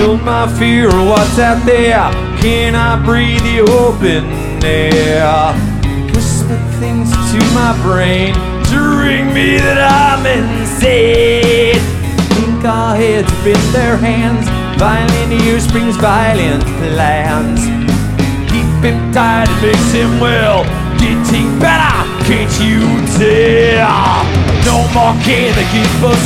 feel my fear. What's out there? Can I breathe the open air? Whisper things to my brain to ring me that I'm insane. Think our heads up in their hands. Violent ear springs violent plans. Keep him tight, it makes him well. Getting better, can't you tell? No more can they keep us